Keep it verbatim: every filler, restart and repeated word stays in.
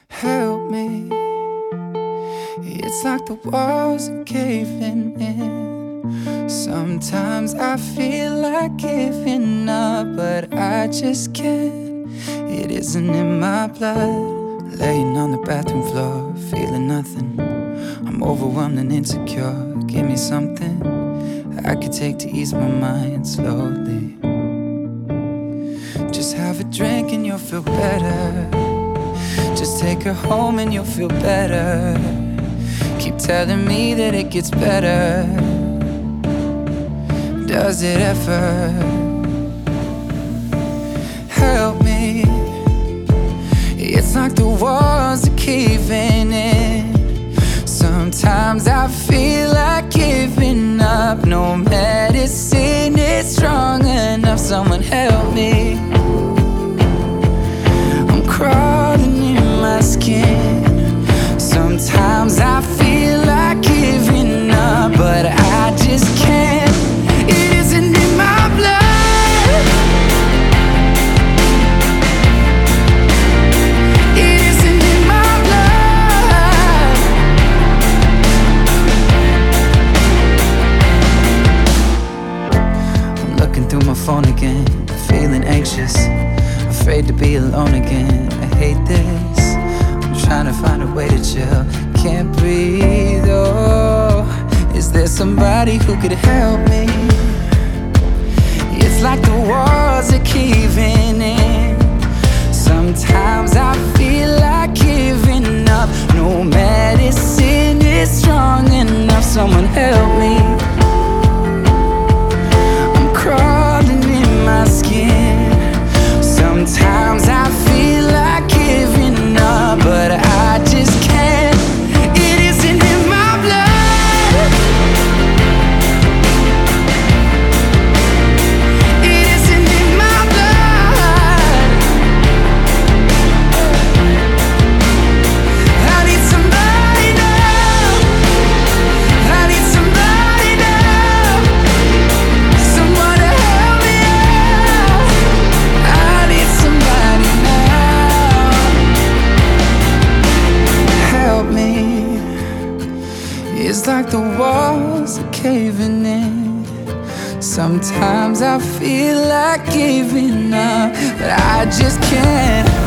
Help me. It's like the walls are caving in. Sometimes I feel like giving up, but I just can't. It isn't in my blood. Laying on the bathroom floor, feeling nothing. I'm overwhelmed and insecure. Give me something I could take to ease my mind slowly. Just have a drink and you'll feel better. Just take her home and you'll feel better. Keep telling me that it gets better. Does it ever? Help me. It's like the walls are caving in. Sometimes I feel like giving up. No medicine is strong enough. Someone help me. I'm crawling in my skin. Sometimes I feel like giving up, but I just can't. It isn't in my blood. It isn't in my blood. I'm looking through my phone again, feeling anxious, afraid to be alone again. I hate this. Trying to find a way to chill. Can't breathe, oh. Is there somebody who could help me? It's like the walls are caving in. Sometimes I feel like giving up. No medicine is strong enough. Someone help me. I'm crawling in my skin. Sometimes I feel like giving up, but I just can't. It isn't in my blood. It isn't in my blood. I need somebody now. I need somebody now. Someone to help me out. I need somebody now. Help me. It's like the walls are caving in. Sometimes I feel like giving up, but I just can't.